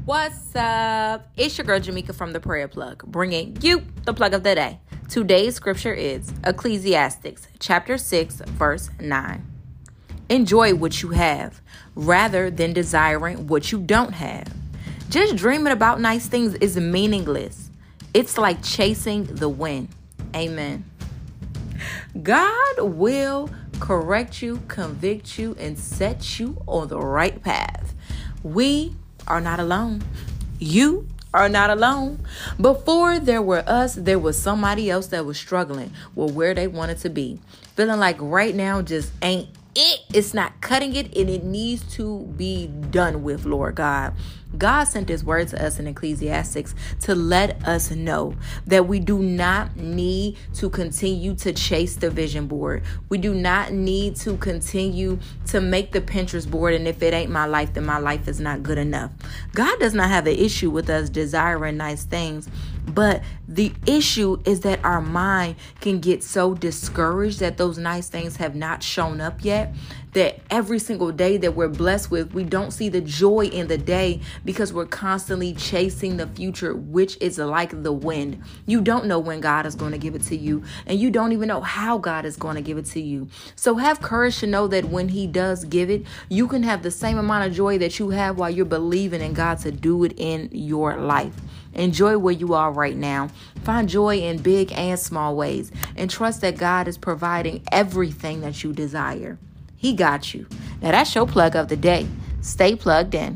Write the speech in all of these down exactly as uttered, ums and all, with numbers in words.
What's up? It's your girl Jamaica from the Prayer Plug, bringing you the plug of the day. Today's scripture is Ecclesiastes chapter six, verse nine. Enjoy what you have rather than desiring what you don't have. Just dreaming about nice things is meaningless. It's like chasing the wind. Amen. God will correct you, convict you, and set you on the right path. We are not alone. You are not alone. Before there were us, there was somebody else that was struggling with where they wanted to be. Feeling like right now just ain't it. It's not cutting it, and it needs to be done with, Lord God. God sent his word to us in Ecclesiastes to let us know that we do not need to continue to chase the vision board. We do not need to continue to make the Pinterest board. And if it ain't my life, then my life is not good enough. God does not have an issue with us desiring nice things. But the issue is that our mind can get so discouraged that those nice things have not shown up yet, that every single day that we're blessed with, we don't see the joy in the day because we're constantly chasing the future, which is like the wind. You don't know when God is going to give it to you, and you don't even know how God is going to give it to you. So have courage to know that when he does give it, you can have the same amount of joy that you have while you're believing in God to do it in your life. Enjoy where you are right now. Find joy in big and small ways, and trust that God is providing everything that you desire. He got you. Now that's your plug of the day. Stay plugged in.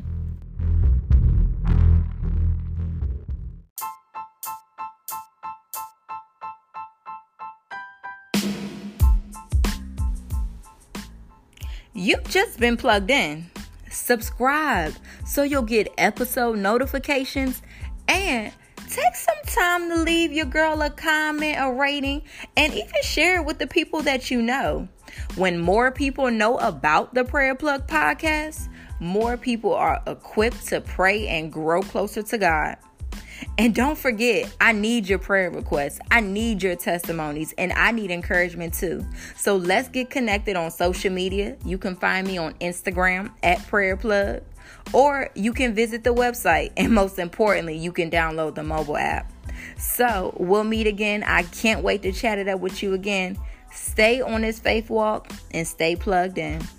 You've just been plugged in. Subscribe so you'll get episode notifications, and take some time to leave your girl a comment, a rating, and even share it with the people that you know. When more people know about the Prayer Plug podcast, more people are equipped to pray and grow closer to God. And don't forget, I need your prayer requests. I need your testimonies, and I need encouragement too. So let's get connected on social media. You can find me on Instagram at Prayer Plug, or you can visit the website. And most importantly, you can download the mobile app. So we'll meet again. I can't wait to chat it up with you again. Stay on this faith walk and stay plugged in.